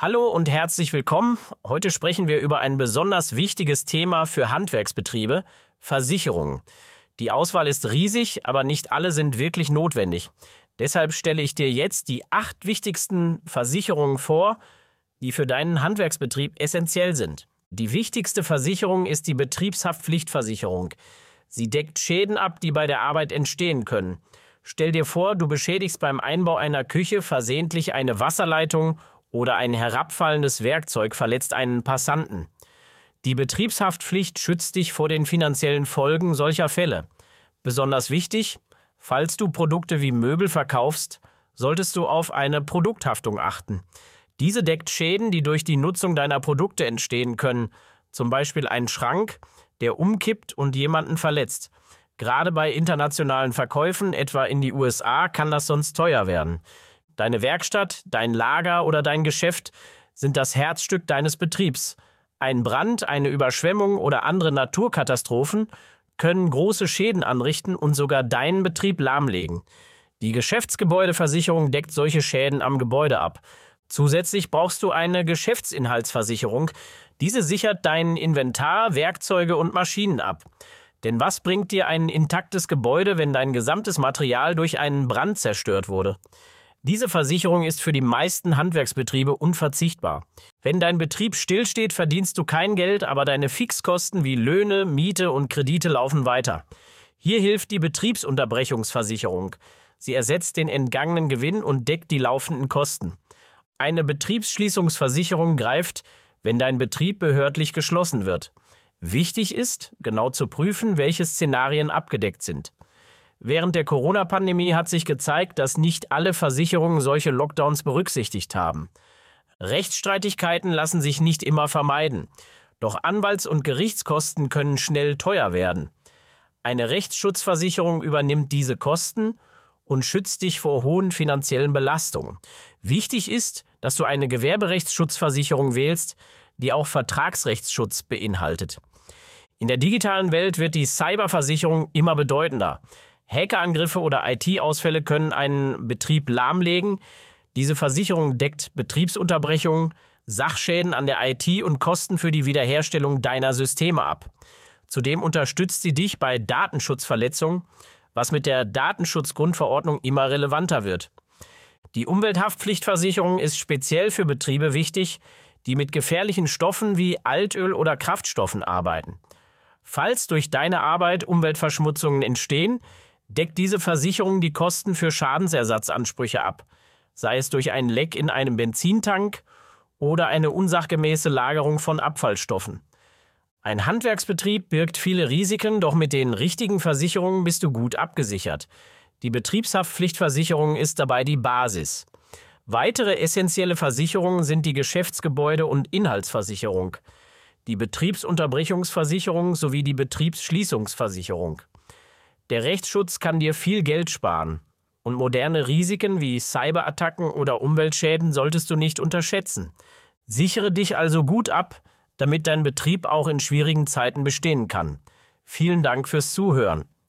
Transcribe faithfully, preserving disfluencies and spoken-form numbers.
Hallo und herzlich willkommen. Heute sprechen wir über ein besonders wichtiges Thema für Handwerksbetriebe: Versicherungen. Die Auswahl ist riesig, aber nicht alle sind wirklich notwendig. Deshalb stelle ich dir jetzt die acht wichtigsten Versicherungen vor, die für deinen Handwerksbetrieb essentiell sind. Die wichtigste Versicherung ist die Betriebshaftpflichtversicherung. Sie deckt Schäden ab, die bei der Arbeit entstehen können. Stell dir vor, du beschädigst beim Einbau einer Küche versehentlich eine Wasserleitung oder ein herabfallendes Werkzeug verletzt einen Passanten. Die Betriebshaftpflicht schützt dich vor den finanziellen Folgen solcher Fälle. Besonders wichtig: Falls du Produkte wie Möbel verkaufst, solltest du auf eine Produkthaftung achten. Diese deckt Schäden, die durch die Nutzung deiner Produkte entstehen können, zum Beispiel ein Schrank, der umkippt und jemanden verletzt. Gerade bei internationalen Verkäufen, etwa in die U S A, kann das sonst teuer werden. Deine Werkstatt, dein Lager oder dein Geschäft sind das Herzstück deines Betriebs. Ein Brand, eine Überschwemmung oder andere Naturkatastrophen können große Schäden anrichten und sogar deinen Betrieb lahmlegen. Die Geschäftsgebäudeversicherung deckt solche Schäden am Gebäude ab. Zusätzlich brauchst du eine Geschäftsinhaltsversicherung. Diese sichert dein Inventar, Werkzeuge und Maschinen ab. Denn was bringt dir ein intaktes Gebäude, wenn dein gesamtes Material durch einen Brand zerstört wurde? Diese Versicherung ist für die meisten Handwerksbetriebe unverzichtbar. Wenn dein Betrieb stillsteht, verdienst du kein Geld, aber deine Fixkosten wie Löhne, Miete und Kredite laufen weiter. Hier hilft die Betriebsunterbrechungsversicherung. Sie ersetzt den entgangenen Gewinn und deckt die laufenden Kosten. Eine Betriebsschließungsversicherung greift, wenn dein Betrieb behördlich geschlossen wird. Wichtig ist, genau zu prüfen, welche Szenarien abgedeckt sind. Während der Corona-Pandemie hat sich gezeigt, dass nicht alle Versicherungen solche Lockdowns berücksichtigt haben. Rechtsstreitigkeiten lassen sich nicht immer vermeiden. Doch Anwalts- und Gerichtskosten können schnell teuer werden. Eine Rechtsschutzversicherung übernimmt diese Kosten und schützt dich vor hohen finanziellen Belastungen. Wichtig ist, dass du eine Gewerberechtsschutzversicherung wählst, die auch Vertragsrechtsschutz beinhaltet. In der digitalen Welt wird die Cyberversicherung immer bedeutender. Hackerangriffe oder I T-Ausfälle können einen Betrieb lahmlegen. Diese Versicherung deckt Betriebsunterbrechungen, Sachschäden an der I T und Kosten für die Wiederherstellung deiner Systeme ab. Zudem unterstützt sie dich bei Datenschutzverletzungen, was mit der Datenschutzgrundverordnung immer relevanter wird. Die Umwelthaftpflichtversicherung ist speziell für Betriebe wichtig, die mit gefährlichen Stoffen wie Altöl oder Kraftstoffen arbeiten. Falls durch deine Arbeit Umweltverschmutzungen entstehen, deckt diese Versicherung die Kosten für Schadensersatzansprüche ab, sei es durch ein Leck in einem Benzintank oder eine unsachgemäße Lagerung von Abfallstoffen. Ein Handwerksbetrieb birgt viele Risiken, doch mit den richtigen Versicherungen bist du gut abgesichert. Die Betriebshaftpflichtversicherung ist dabei die Basis. Weitere essentielle Versicherungen sind die Geschäftsgebäude- und Inhaltsversicherung, die Betriebsunterbrechungsversicherung sowie die Betriebsschließungsversicherung. Der Rechtsschutz kann dir viel Geld sparen und moderne Risiken wie Cyberattacken oder Umweltschäden solltest du nicht unterschätzen. Sichere dich also gut ab, damit dein Betrieb auch in schwierigen Zeiten bestehen kann. Vielen Dank fürs Zuhören.